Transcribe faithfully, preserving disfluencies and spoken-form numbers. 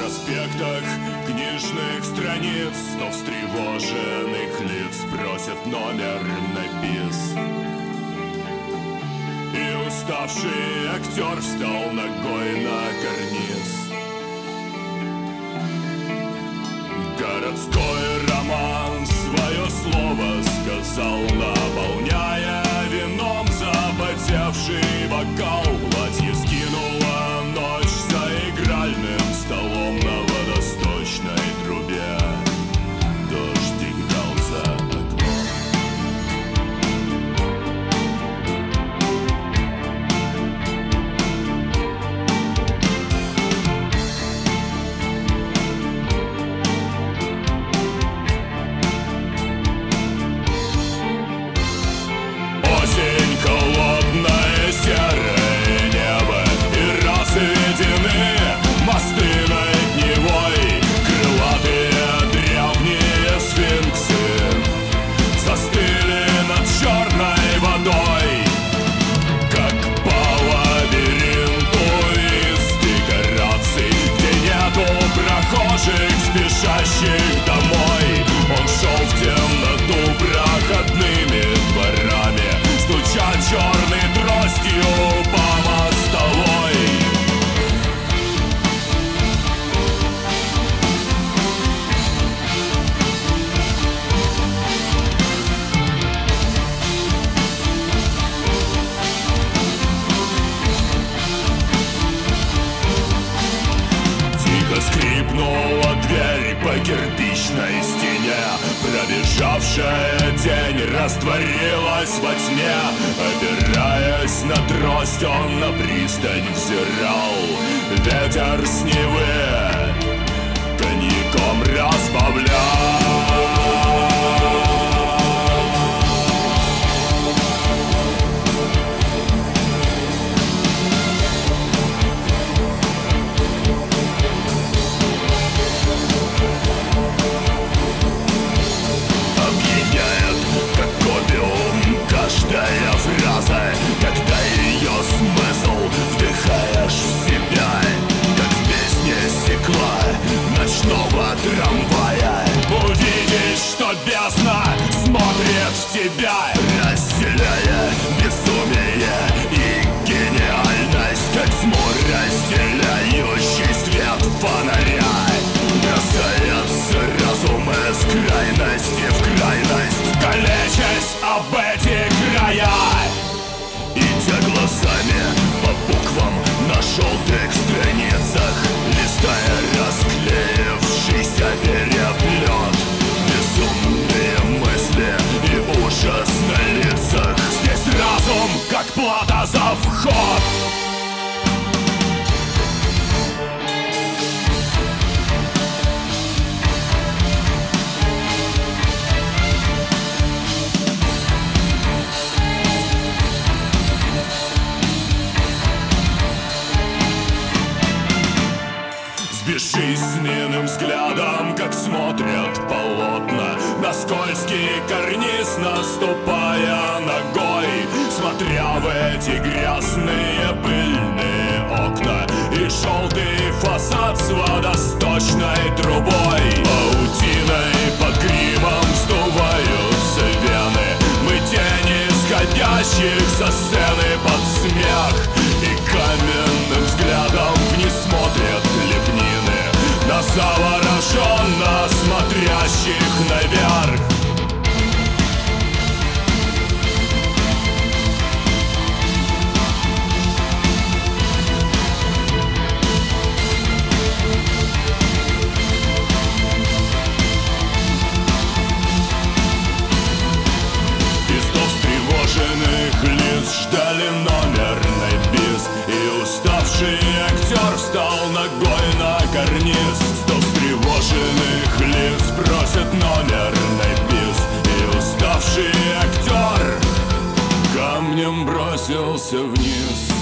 проспектах книжных страниц сто встревоженных лиц просят номер на бис. И уставший актер встал ногой на карниз. Городской роман свое слово сказал, наполняя вином запотевший бокал. Платье скинула ночь за игральным столом на водосточной трубе. Дождик дал за окном. Осень, холодное серое небо, и разведены мосты над Невой. Крылатые древние сфинксы застыли над черной водой, как по лабиринту из декораций, где нету прохожих, спешащих домой. Он шел в темноту проходными дворами, стуча черной тростью по мостовой. Тихо скрипнула дверь по кирпичной стене. Пробежавшая тень растворилась во тьме. Опираясь на трость, он на пристань взирал. Ветер с Невы коньяком разбавлял. Каждая фраза, когда ее смысл вдыхаешь в себя, как в песне стекла ночного трамвая. Увидишь, что бездна смотрит в тебя, разделяя безумие и гениальность, как тьму разделяющий свет фонаря. Бросается разум из крайности в крайность, калечась об эти края. Идя глазами по буквам на желтых страницах, листая расклеившийся переплет, безумные мысли и ужас на лицах. Здесь разум, как плата за вход. Безжизненным взглядом, как смотрят полотна на скользкий карниз, наступая ногой, смотря в эти грязные пыльные окна и желтый фасад с водосточной трубой. Паутиной под гримом вздуваются вены, мы тени сходящих со сцены под смех, и каменным взглядом вниз смотрят лепнины на завороженно смотрящих наверх. И сто встревоженных лиц ждали номер на бис, и уставший актер встал ногой на карниз. Сто встревоженных лиц просят номер на бис, и уставший актер камнем бросился вниз.